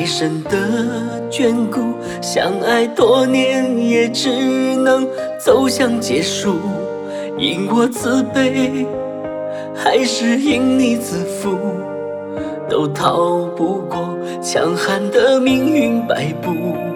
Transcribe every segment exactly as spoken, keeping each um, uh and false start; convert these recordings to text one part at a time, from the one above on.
深的眷顾，相爱多年也只能走向结束。因我自卑，还是因你自负，都逃不过强悍的命运摆布。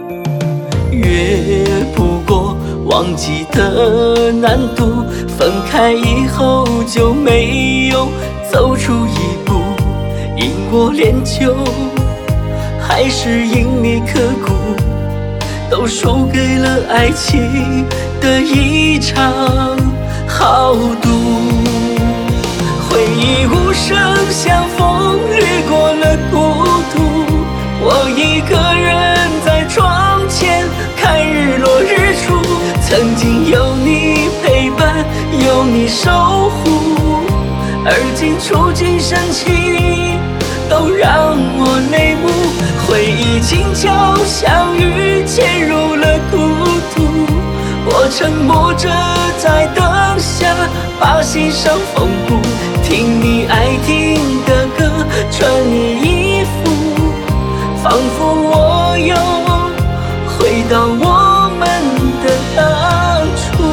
越不过忘记的难度，分开以后就没有走出一步。因我恋旧，还是因你刻骨，都输给了爱情的一场豪赌。回忆无声像风掠过了孤独，我一个人在窗前看日落日出。曾经有你陪伴，有你守护，而今触景生情，都让我泪目。回忆轻巧相遇，渐入了孤独。我沉默着在等下，把心上缝补。听你爱听的歌，穿你衣服，仿佛我又回到我们的当初。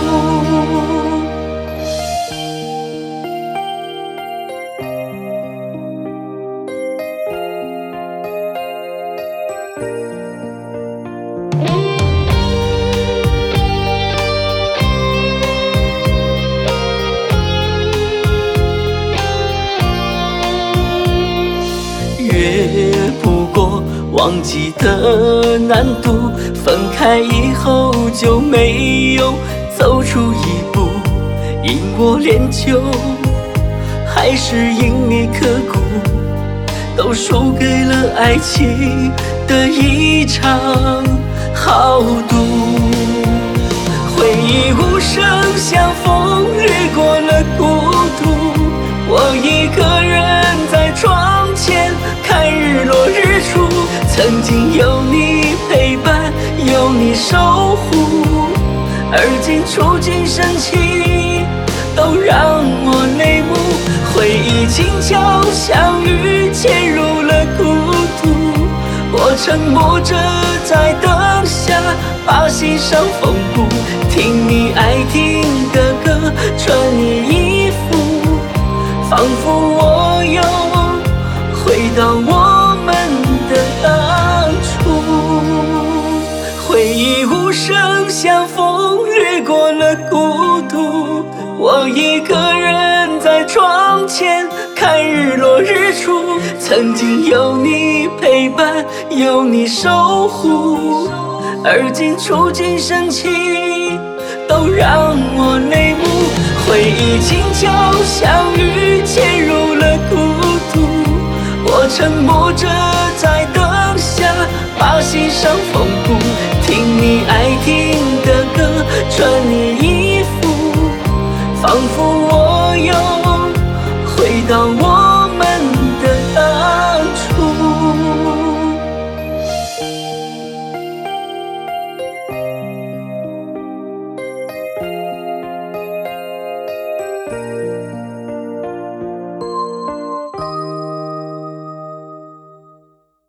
越不过忘记的难度，分开以后就没有走出一步。因我恋旧，还是因你刻骨，都输给了爱情的一场豪赌。回忆无声像风掠过了孤独，我一个人在窗前看日落日出。曾经有你陪伴，有你守护，而今触景生情，都让我泪目。回忆轻巧相遇，渐入了孤独。我沉默着在等下，把心上缝补。听你爱听的歌，穿你衣服，仿佛我又回到我们的当初。回忆无声像风掠过了孤独，我一个人在窗前看日落日出。曾经有你陪伴，有你守护，而今触景生情，都让我泪目。回忆轻巧相遇，渐入了孤独。我沉默着在等下，把心上缝补。听你爱听的歌，穿你衣服，仿佛